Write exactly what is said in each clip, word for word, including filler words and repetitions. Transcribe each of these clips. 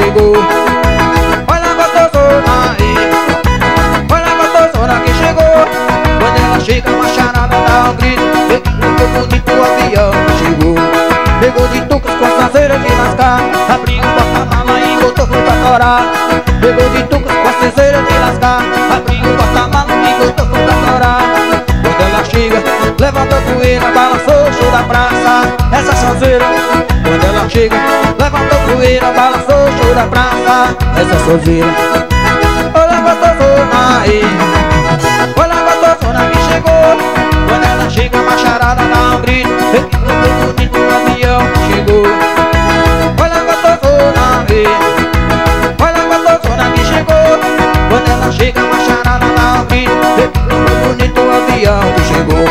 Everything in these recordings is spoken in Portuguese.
chegou. Olha a gostosona aí, olha a gostosona que chegou. Quando ela chega, uma charada dá um grito. Ficou bonito o avião que chegou. Pegou de tucas com a traseira de lascar, abriu o porta-mala e botou foi pra torar. Pegou de tucas com a traseira de lascar, abriu o porta-mala e botou foi pra torar. Quando ela chega, levantou poeira, balançou o show da praça. Essa sonzeira. Quando ela chega, levantou poeira, balançou o show da praça. Essa sonzeira. Olha a gostosona aí, olha a gostosona que chegou. Quando ela chega, a macharada dá um grito. Ficou bonito o avião que chegou. Olha a gostosona aí, olha a gostosona que chegou. Quando ela chega, a macharada dá um grito. Ficou bonito o avião que chegou.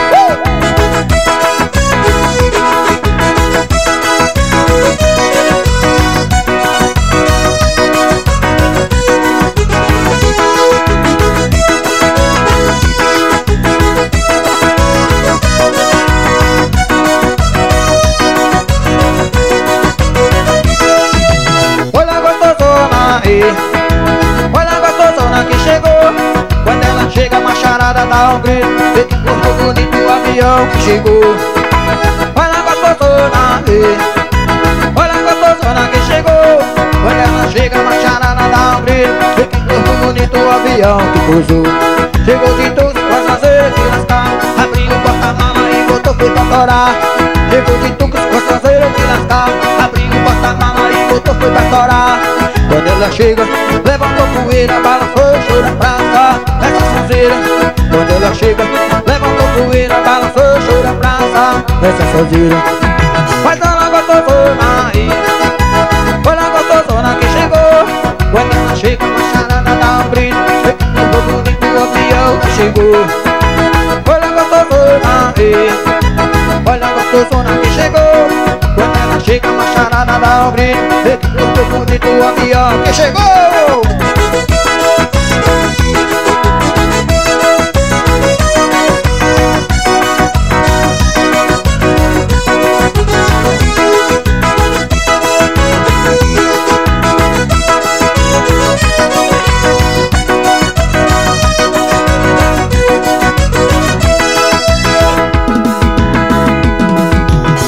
Olha a gostosona que chegou. Quando ela chega, a macharada dá um grito. Ficou bonito o avião que chegou. Olha a gostosona aí, olha a gostosona que chegou. Quando ela chega, a macharada dá um grito. Ficou bonito o avião que pousou. Chegou de tudo com as traseiras de lascar, abriu o porta-mala e botou foi pra torar. Chegou de tucas com as traseiras de lascar, abriu o porta-mala e botou foi pra torar. Quando ela chega, levantou poeira, balançou o show da praça. Essa sonzeira. Quando ela chega, levantou poeira, balançou o show da praça. Essa sonzeira. Mas olha a gostosona aí, olha a gostosona que chegou. Quando ela chega, a charada dá um grito. Ficou bonito o avião que chegou. Olha a gostosona aí, olha a gostosona que chegou. Quando ela chega, a macharada dá um grito. Ficou bonito o avião que chegou.